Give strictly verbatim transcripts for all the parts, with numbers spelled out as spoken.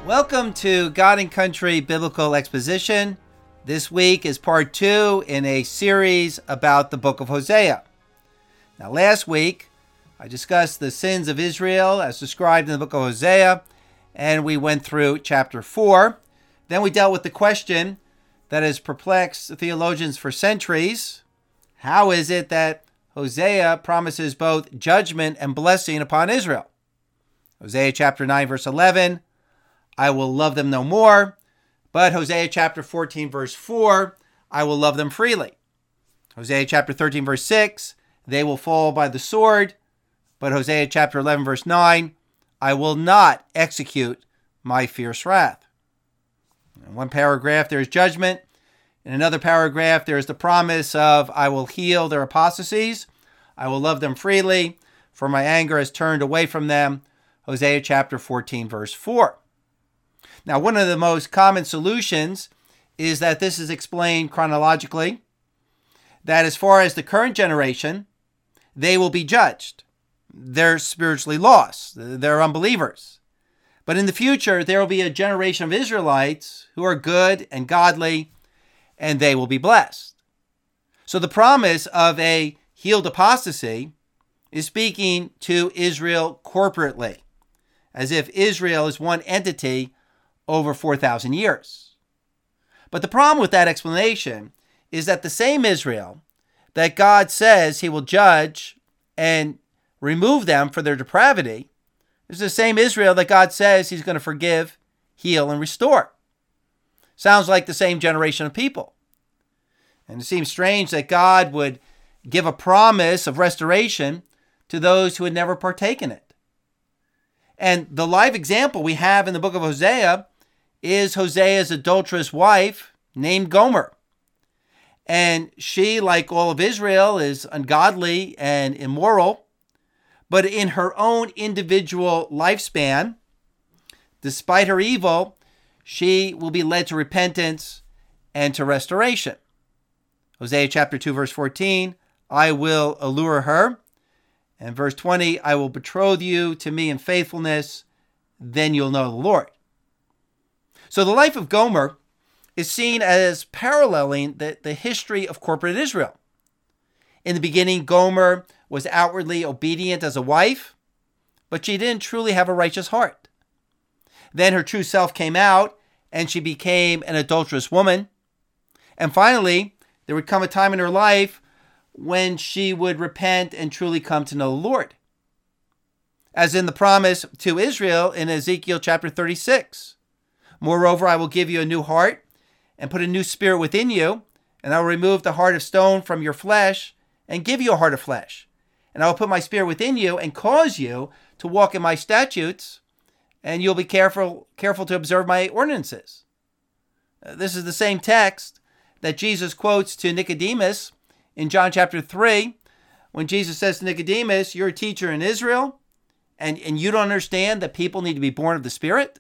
Welcome to God and Country Biblical Exposition. This week is part two in a series about the book of Hosea. Now, last week, I discussed the sins of Israel as described in the book of Hosea, and we went through chapter four. Then we dealt with the question that has perplexed theologians for centuries. How is it that Hosea promises both judgment and blessing upon Israel? Hosea chapter nine, verse eleven, I will love them no more. But Hosea chapter fourteen, verse four, I will love them freely. Hosea chapter thirteen, verse six, they will fall by the sword. But Hosea chapter eleven, verse nine, I will not execute my fierce wrath. In one paragraph, there is judgment. In another paragraph, there is the promise of, I will heal their apostasies. I will love them freely, for my anger has turned away from them. Hosea chapter fourteen, verse four. Now, one of the most common solutions is that this is explained chronologically, that as far as the current generation, they will be judged. They're spiritually lost. They're unbelievers. But in the future, there will be a generation of Israelites who are good and godly, and they will be blessed. So the promise of a healed apostasy is speaking to Israel corporately, as if Israel is one entity over four thousand years. But the problem with that explanation is that the same Israel that God says he will judge and remove them for their depravity is the same Israel that God says he's going to forgive, heal, and restore. Sounds like the same generation of people. And it seems strange that God would give a promise of restoration to those who had never partaken it. And the live example we have in the book of Hosea is Hosea's adulterous wife named Gomer. And she, like all of Israel, is ungodly and immoral. But in her own individual lifespan, despite her evil, she will be led to repentance and to restoration. Hosea chapter two, verse fourteen, I will allure her. And verse twenty, I will betroth you to me in faithfulness, then you'll know the Lord. So the life of Gomer is seen as paralleling the, the history of corporate Israel. In the beginning, Gomer was outwardly obedient as a wife, but she didn't truly have a righteous heart. Then her true self came out, and she became an adulterous woman. And finally, there would come a time in her life when she would repent and truly come to know the Lord. As in the promise to Israel in Ezekiel chapter thirty-six. Moreover, I will give you a new heart and put a new spirit within you, and I will remove the heart of stone from your flesh and give you a heart of flesh. And I will put my spirit within you and cause you to walk in my statutes, and you'll be careful, careful to observe my ordinances. Uh, this is the same text that Jesus quotes to Nicodemus in John chapter three, when Jesus says to Nicodemus, you're a teacher in Israel, and, and you don't understand that people need to be born of the Spirit?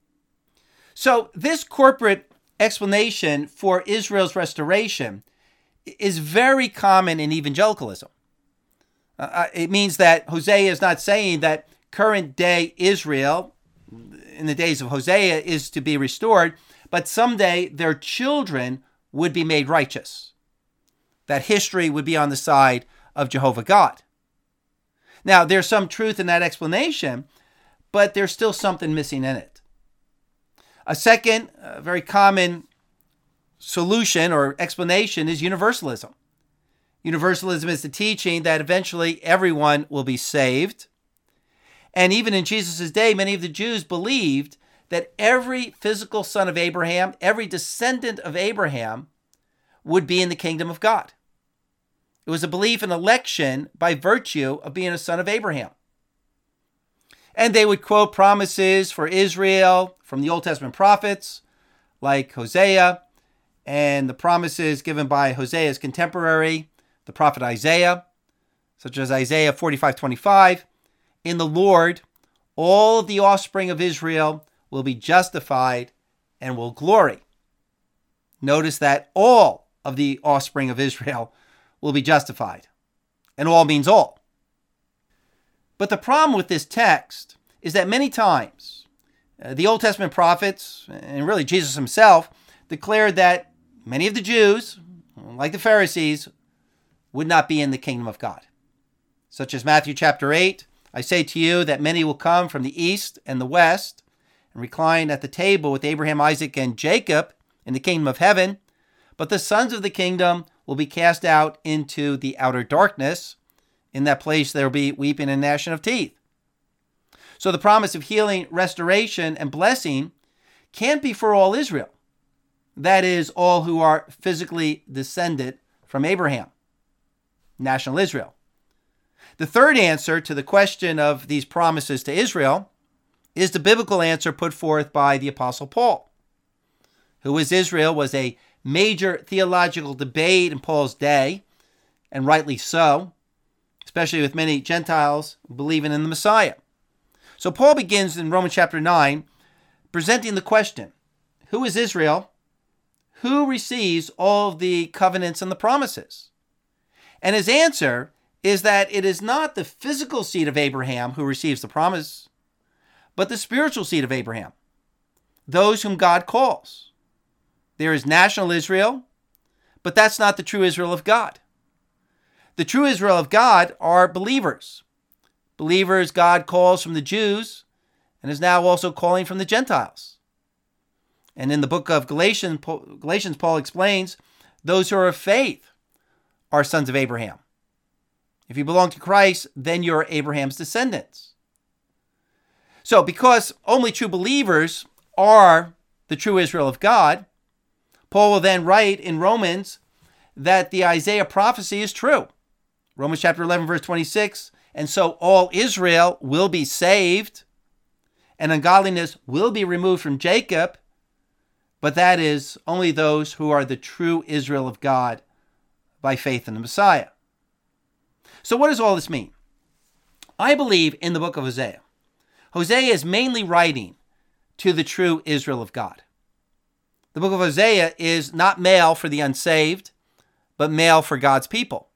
So this corporate explanation for Israel's restoration is very common in evangelicalism. Uh, it means that Hosea is not saying that current day Israel, in the days of Hosea, is to be restored, but someday their children would be made righteous. That history would be on the side of Jehovah God. Now, there's some truth in that explanation, but there's still something missing in it. A second uh, very common solution or explanation is universalism. Universalism is the teaching that eventually everyone will be saved. And even in Jesus' day, many of the Jews believed that every physical son of Abraham, every descendant of Abraham, would be in the kingdom of God. It was a belief in election by virtue of being a son of Abraham. And they would quote promises for Israel from the Old Testament prophets, like Hosea, and the promises given by Hosea's contemporary, the prophet Isaiah, such as Isaiah forty-five twenty-five. In the Lord, all the offspring of Israel will be justified and will glory. Notice that all of the offspring of Israel will be justified. And all means all. But the problem with this text is that many times Uh, the Old Testament prophets, and really Jesus himself, declared that many of the Jews, like the Pharisees, would not be in the kingdom of God. Such as Matthew chapter eight, I say to you that many will come from the east and the west and recline at the table with Abraham, Isaac, and Jacob in the kingdom of heaven, but the sons of the kingdom will be cast out into the outer darkness. In that place there will be weeping and gnashing of teeth. So the promise of healing, restoration, and blessing can't be for all Israel. That is, all who are physically descended from Abraham, national Israel. The third answer to the question of these promises to Israel is the biblical answer put forth by the Apostle Paul. Who is Israel was a major theological debate in Paul's day, and rightly so, especially with many Gentiles believing in the Messiah. So Paul begins in Romans chapter nine, presenting the question, who is Israel? Who receives all of the covenants and the promises? And his answer is that it is not the physical seed of Abraham who receives the promise, but the spiritual seed of Abraham, those whom God calls. There is national Israel, but that's not the true Israel of God. The true Israel of God are believers. Believers God calls from the Jews and is now also calling from the Gentiles. And in the book of Galatians, Galatians, Paul explains those who are of faith are sons of Abraham. If you belong to Christ, then you're Abraham's descendants. So because only true believers are the true Israel of God, Paul will then write in Romans that the Isaiah prophecy is true. Romans chapter eleven, verse twenty-six, and so all Israel will be saved, and ungodliness will be removed from Jacob, but that is only those who are the true Israel of God by faith in the Messiah. So what does all this mean? I believe in the book of Hosea. Hosea is mainly writing to the true Israel of God. The book of Hosea is not mail for the unsaved, but mail for God's people.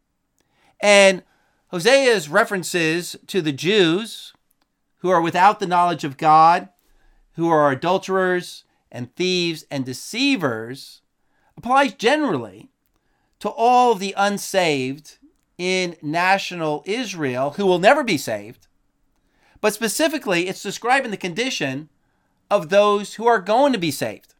And Hosea's references to the Jews who are without the knowledge of God, who are adulterers and thieves and deceivers, applies generally to all the unsaved in national Israel who will never be saved. But specifically, it's describing the condition of those who are going to be saved.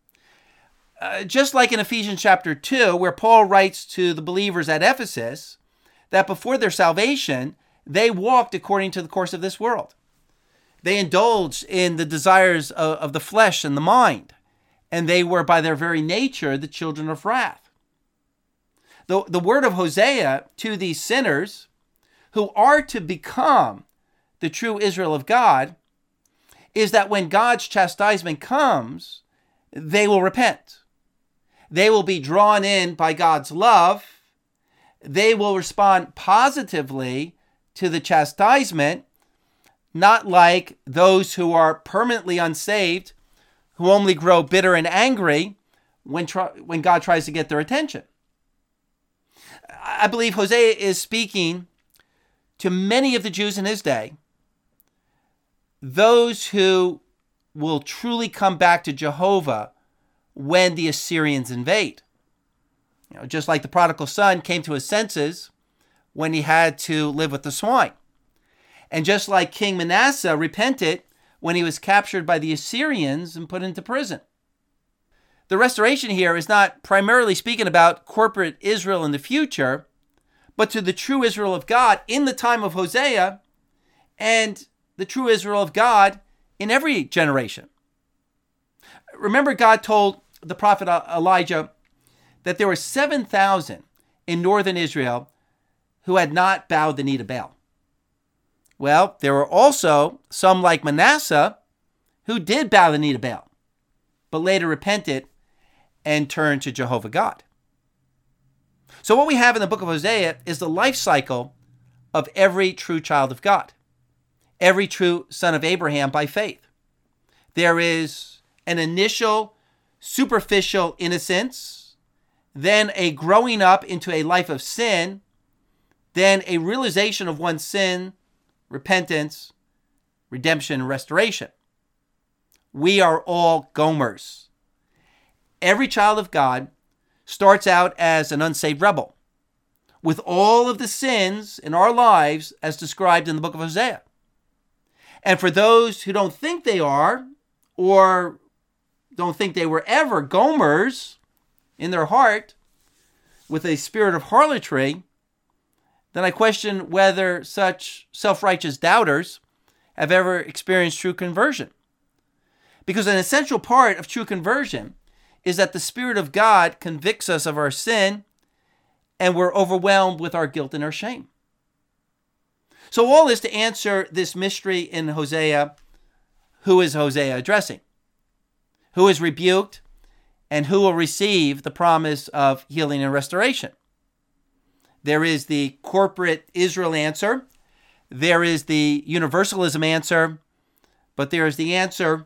Uh, just like in Ephesians chapter two, where Paul writes to the believers at Ephesus that before their salvation, they walked according to the course of this world. They indulged in the desires of, of the flesh and the mind, and they were by their very nature the children of wrath. The, the word of Hosea to these sinners who are to become the true Israel of God is that when God's chastisement comes, they will repent. They will be drawn in by God's love. They will respond positively to the chastisement, not like those who are permanently unsaved, who only grow bitter and angry when, try, when God tries to get their attention. I believe Hosea is speaking to many of the Jews in his day, those who will truly come back to Jehovah when the Assyrians invade. You know, just like the prodigal son came to his senses when he had to live with the swine. And just like King Manasseh repented when he was captured by the Assyrians and put into prison. The restoration here is not primarily speaking about corporate Israel in the future, but to the true Israel of God in the time of Hosea and the true Israel of God in every generation. Remember, God told the prophet Elijah that there were seven thousand in northern Israel who had not bowed the knee to Baal. Well, there were also some like Manasseh who did bow the knee to Baal, but later repented and turned to Jehovah God. So what we have in the book of Hosea is the life cycle of every true child of God, every true son of Abraham by faith. There is an initial superficial innocence, then a growing up into a life of sin, then a realization of one's sin, repentance, redemption, and restoration. we are all Gomers. Every child of God starts out as an unsaved rebel, with all of the sins in our lives as described in the book of Hosea. And for those who don't think they are, or don't think they were ever Gomers in their heart, with a spirit of harlotry, then I question whether such self-righteous doubters have ever experienced true conversion. Because an essential part of true conversion is that the Spirit of God convicts us of our sin and we're overwhelmed with our guilt and our shame. So all this to answer this mystery in Hosea. Who is Hosea addressing? Who is rebuked and who will receive the promise of healing and restoration? There is the corporate Israel answer. There is the universalism answer. But there is the answer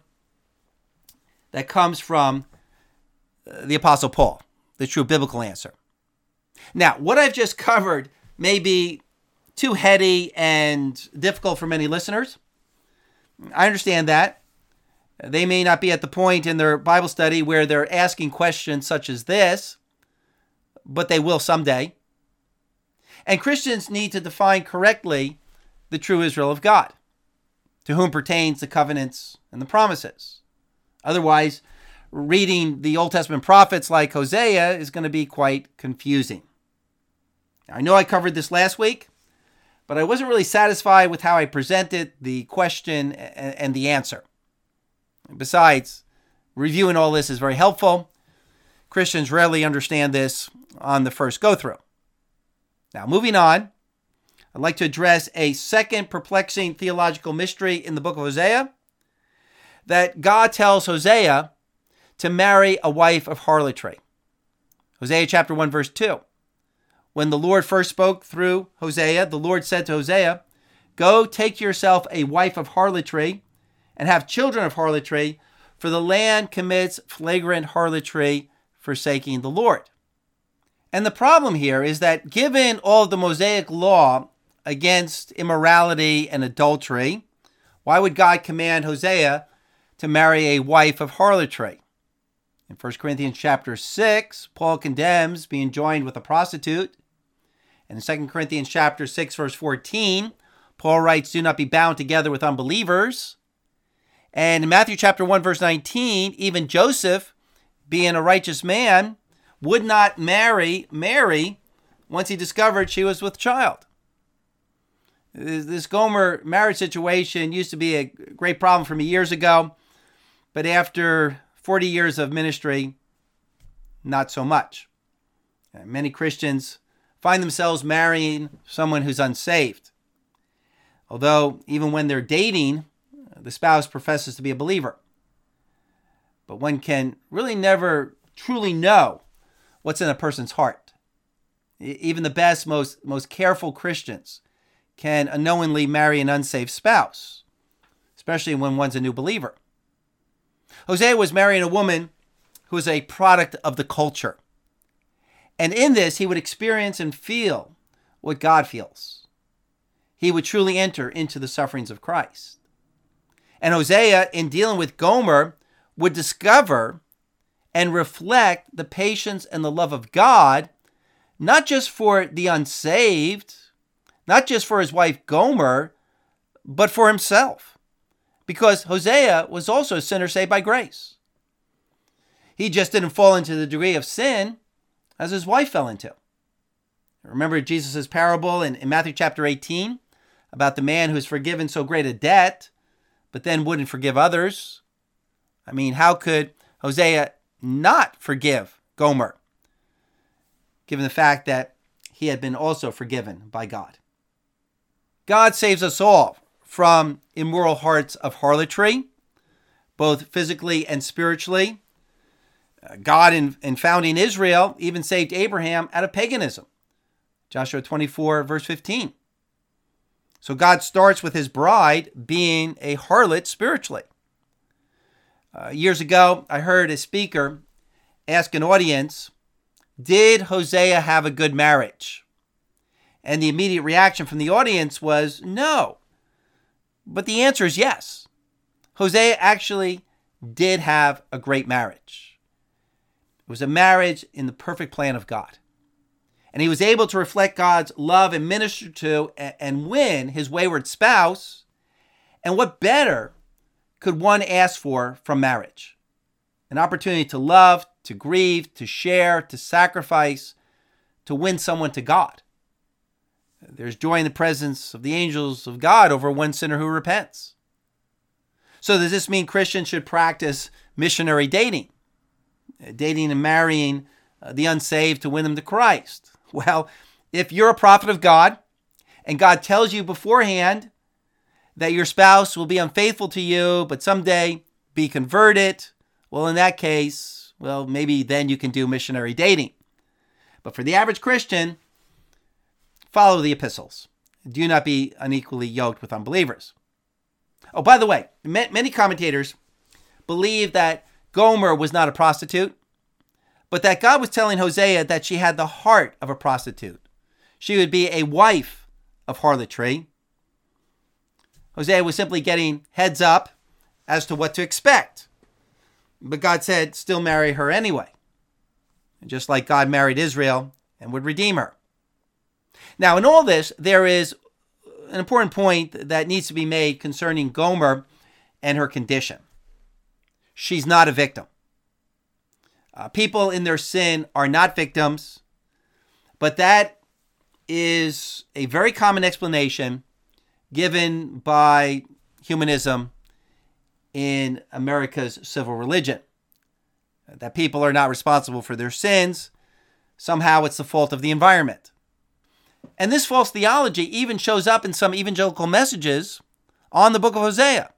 that comes from the Apostle Paul, the true biblical answer. Now, what I've just covered may be too heady and difficult for many listeners. I understand that. They may not be at the point in their Bible study where they're asking questions such as this, but they will someday. And Christians need to define correctly the true Israel of God, to whom pertains the covenants and the promises. Otherwise, reading the Old Testament prophets like Hosea is going to be quite confusing. Now, I know I covered this last week, but I wasn't really satisfied with how I presented the question and the answer. Besides, reviewing all this is very helpful. Christians rarely understand this on the first go-through. Now, moving on, I'd like to address a second perplexing theological mystery in the book of Hosea, that God tells Hosea to marry a wife of harlotry. Hosea chapter one, verse two. When the Lord first spoke through Hosea, the Lord said to Hosea, "Go take yourself a wife of harlotry and have children of harlotry, for the land commits flagrant harlotry, forsaking the Lord." And the problem here is that given all of the Mosaic law against immorality and adultery, why would God command Hosea to marry a wife of harlotry? In First Corinthians chapter six, Paul condemns being joined with a prostitute. And in Second Corinthians chapter six, verse fourteen, Paul writes, "Do not be bound together with unbelievers." And in Matthew chapter one, verse nineteen, even Joseph, being a righteous man, would not marry Mary once he discovered she was with child. This Gomer marriage situation used to be a great problem for me years ago, but after forty years of ministry, not so much. Many Christians find themselves marrying someone who's unsaved. Although, even when they're dating, the spouse professes to be a believer. But one can really never truly know what's in a person's heart. Even the best, most, most careful Christians can unknowingly marry an unsaved spouse, especially when one's a new believer. Hosea was marrying a woman who was a product of the culture. And in this, he would experience and feel what God feels. He would truly enter into the sufferings of Christ. And Hosea, in dealing with Gomer, would discover and reflect the patience and the love of God, not just for the unsaved, not just for his wife Gomer, but for himself. Because Hosea was also a sinner saved by grace. He just didn't fall into the degree of sin as his wife fell into. Remember Jesus' parable in, in Matthew chapter eighteen about the man who was forgiven so great a debt, but then wouldn't forgive others? I mean, how could Hosea not forgive Gomer, given the fact that he had been also forgiven by God? God saves us all from immoral hearts of harlotry, both physically and spiritually. God, in, in founding Israel, even saved Abraham out of paganism. Joshua twenty-four, verse fifteen. So God starts with his bride being a harlot spiritually. Uh, years ago, I heard a speaker ask an audience, did Hosea have a good marriage? And the immediate reaction from the audience was no. But the answer is yes. Hosea actually did have a great marriage. It was a marriage in the perfect plan of God. And he was able to reflect God's love and minister to and win his wayward spouse. And what better could one ask for from marriage? An opportunity to love, to grieve, to share, to sacrifice, to win someone to God. There's joy in the presence of the angels of God over one sinner who repents. So does this mean Christians should practice missionary dating? Dating and marrying the unsaved to win them to Christ? Well, if you're a prophet of God and God tells you beforehand that your spouse will be unfaithful to you, but someday be converted, well, in that case, well, maybe then you can do missionary dating. But for the average Christian, follow the epistles. Do not be unequally yoked with unbelievers. Oh, by the way, many commentators believe that Gomer was not a prostitute, but that God was telling Hosea that she had the heart of a prostitute. She would be a wife of harlotry. Hosea was simply getting heads up as to what to expect. But God said, still marry her anyway. Just like God married Israel and would redeem her. Now, in all this, there is an important point that needs to be made concerning Gomer and her condition. She's not a victim. Uh, people in their sin are not victims, but that is a very common explanation given by humanism in America's civil religion. That people are not responsible for their sins. Somehow it's the fault of the environment. And this false theology even shows up in some evangelical messages on the book of Hosea.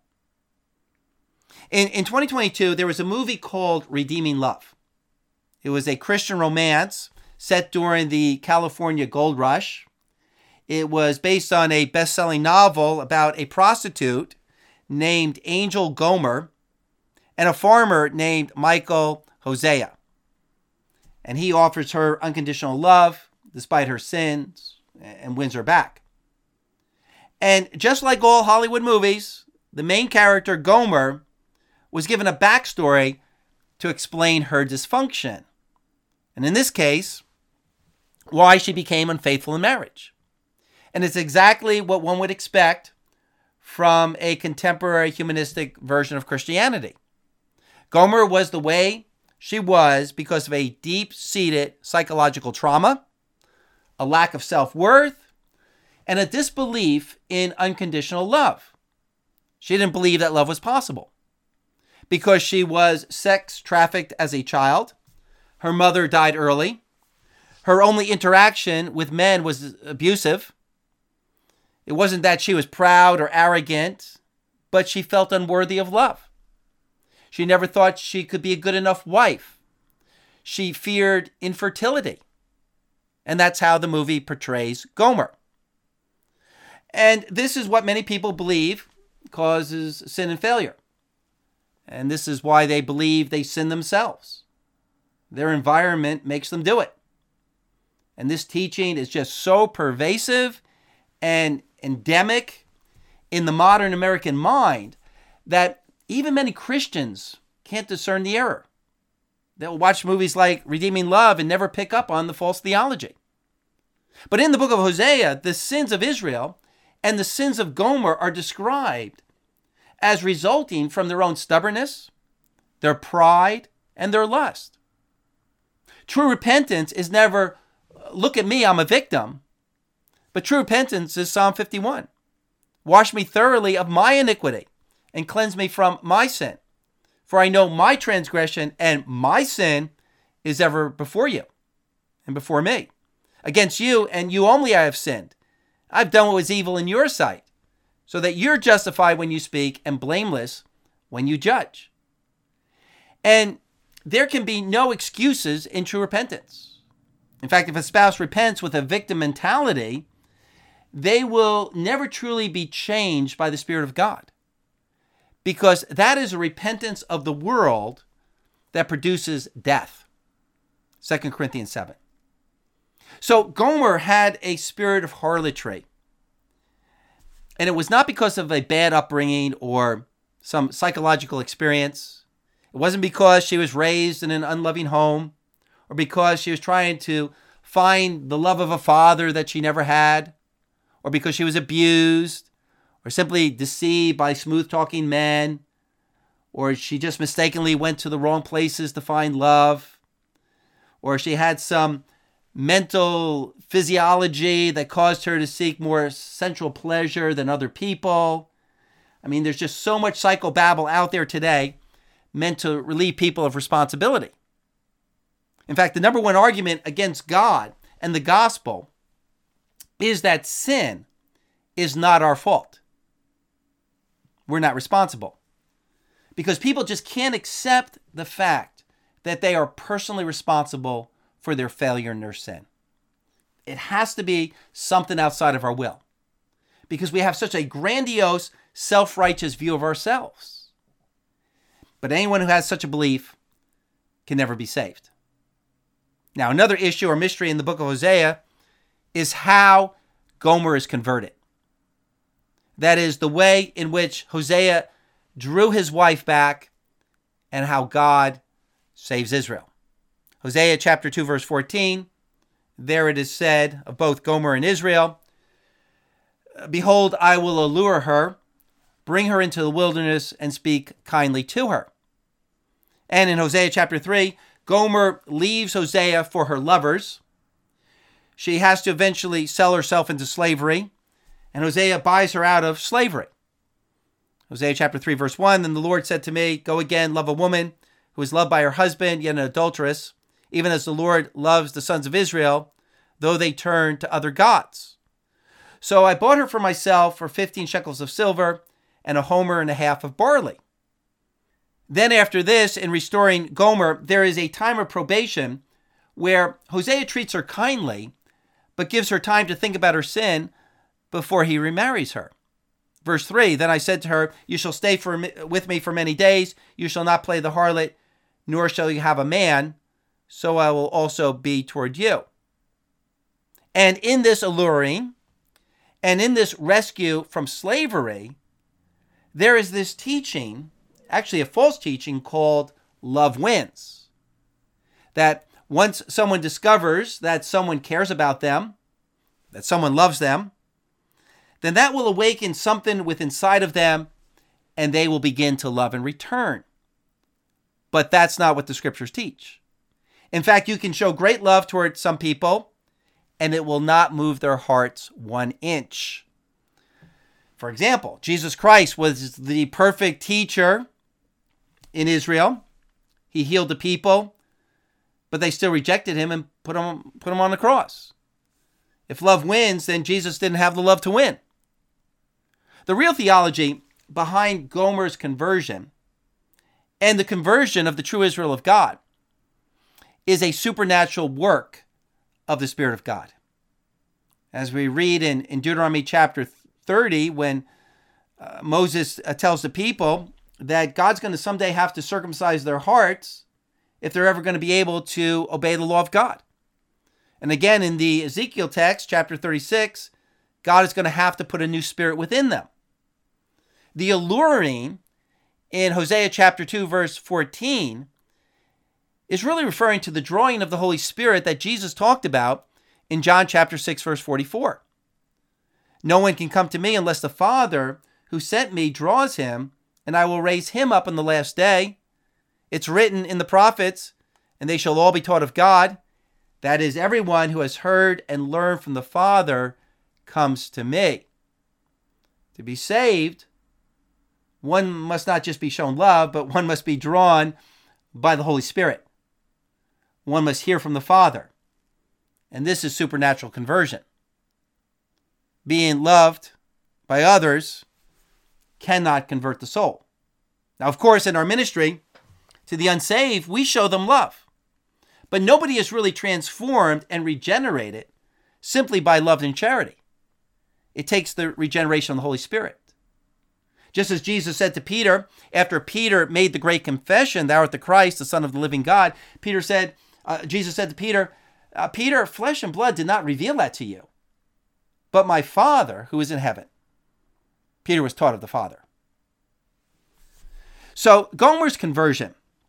In, in twenty twenty-two, there was a movie called Redeeming Love. It was a Christian romance set during the California Gold Rush. It was based on a best-selling novel about a prostitute named Angel Gomer and a farmer named Michael Hosea. And he offers her unconditional love despite her sins and wins her back. And just like all Hollywood movies, the main character, Gomer, was given a backstory to explain her dysfunction. And in this case, why she became unfaithful in marriage. And it's exactly what one would expect from a contemporary humanistic version of Christianity. Gomer was the way she was because of a deep-seated psychological trauma, a lack of self-worth, and a disbelief in unconditional love. She didn't believe that love was possible. Because she was sex trafficked as a child, her mother died early, her only interaction with men was abusive. It wasn't that she was proud or arrogant, but she felt unworthy of love. She never thought she could be a good enough wife. She feared infertility. And that's how the movie portrays Gomer. And this is what many people believe causes sin and failure. And this is why they believe they sin themselves. Their environment makes them do it. And this teaching is just so pervasive and endemic in the modern American mind that even many Christians can't discern the error. They'll watch movies like Redeeming Love and never pick up on the false theology. But in the book of Hosea, the sins of Israel and the sins of Gomer are described as resulting from their own stubbornness, their pride, and their lust. True repentance is never, look at me, I'm a victim. But true repentance is Psalm fifty-one. Wash me thoroughly of my iniquity and cleanse me from my sin. For I know my transgression and my sin is ever before you and before me. Against you and you only I have sinned. I've done what was evil in your sight, so that you're justified when you speak and blameless when you judge. And there can be no excuses in true repentance. In fact, if a spouse repents with a victim mentality, they will never truly be changed by the Spirit of God. Because that is a repentance of the world that produces death. Second Corinthians seven. So Gomer had a spirit of harlotry. And it was not because of a bad upbringing or some psychological experience. It wasn't because she was raised in an unloving home or because she was trying to find the love of a father that she never had, or because she was abused or simply deceived by smooth-talking men, or she just mistakenly went to the wrong places to find love, or she had some mental physiology that caused her to seek more sensual pleasure than other people. I mean, there's just so much psychobabble out there today meant to relieve people of responsibility. In fact, the number one argument against God and the gospel is that sin is not our fault. We're not responsible. Because people just can't accept the fact that they are personally responsible for their failure and their sin. It has to be something outside of our will. Because we have such a grandiose, self-righteous view of ourselves. But anyone who has such a belief can never be saved. Now, another issue or mystery in the book of Hosea is how Gomer is converted. That is, the way in which Hosea drew his wife back and how God saves Israel. Hosea chapter two, verse fourteen, there it is said of both Gomer and Israel, "Behold, I will allure her, bring her into the wilderness, and speak kindly to her." And in Hosea chapter three, Gomer leaves Hosea for her lovers. She has to eventually sell herself into slavery, and Hosea buys her out of slavery. Hosea chapter three, verse one, "Then the Lord said to me, go again, love a woman who is loved by her husband, yet an adulteress, even as the Lord loves the sons of Israel, though they turn to other gods. So I bought her for myself for fifteen shekels of silver and a homer and a half of barley." Then after this, in restoring Gomer, there is a time of probation where Hosea treats her kindly, but gives her time to think about her sin before he remarries her. Verse three, "Then I said to her, you shall stay for, with me for many days. You shall not play the harlot, nor shall you have a man. So I will also be toward you." And in this alluring, and in this rescue from slavery, there is this teaching, actually a false teaching, called love wins. That once someone discovers that someone cares about them, that someone loves them, then that will awaken something within inside of them, and they will begin to love in return. But that's not what the scriptures teach. In fact, you can show great love toward some people, and it will not move their hearts one inch. For example, Jesus Christ was the perfect teacher in Israel. He healed the people, but they still rejected him and put him, put him on the cross. If love wins, then Jesus didn't have the love to win. The real theology behind Gomer's conversion and the conversion of the true Israel of God is a supernatural work of the Spirit of God. As we read in, in Deuteronomy chapter thirty, when uh, Moses uh, tells the people that God's going to someday have to circumcise their hearts if they're ever going to be able to obey the law of God. And again, in the Ezekiel text, chapter thirty-six, God is going to have to put a new spirit within them. The alluring in Hosea chapter two, verse fourteen, is really referring to the drawing of the Holy Spirit that Jesus talked about in John chapter six, verse forty-four. "No one can come to me unless the Father who sent me draws him, and I will raise him up on the last day. It's written in the prophets, and they shall all be taught of God. That is, everyone who has heard and learned from the Father comes to me." To be saved, one must not just be shown love, but one must be drawn by the Holy Spirit. One must hear from the Father. And this is supernatural conversion. Being loved by others cannot convert the soul. Now, of course, in our ministry to the unsaved, we show them love. But nobody is really transformed and regenerated simply by love and charity. It takes the regeneration of the Holy Spirit. Just as Jesus said to Peter, after Peter made the great confession, "Thou art the Christ, the Son of the living God," Peter said, uh, Jesus said to Peter, uh, "Peter, flesh and blood did not reveal that to you, but my Father who is in heaven." Peter was taught of the Father. So Gomer's conversion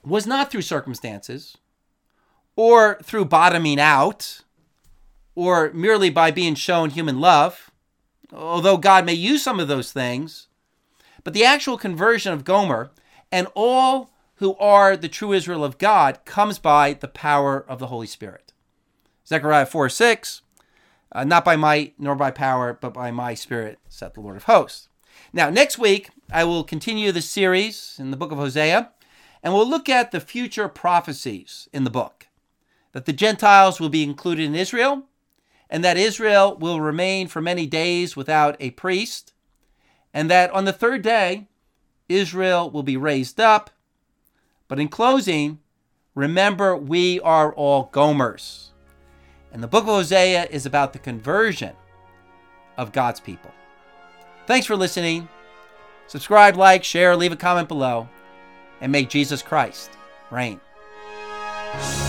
was not through circumstances or through bottoming out or merely by being shown human love, although God may use some of those things. But the actual conversion of Gomer and all who are the true Israel of God comes by the power of the Holy Spirit. Zechariah four six, uh, not by might nor by power, but by my Spirit, saith the Lord of hosts. Now, next week, I will continue the series in the book of Hosea, and we'll look at the future prophecies in the book, that the Gentiles will be included in Israel, and that Israel will remain for many days without a priest, and that on the third day, Israel will be raised up. But in closing, remember, we are all Gomers. And the book of Hosea is about the conversion of God's people. Thanks for listening. Subscribe, like, share, leave a comment below, and make Jesus Christ reign.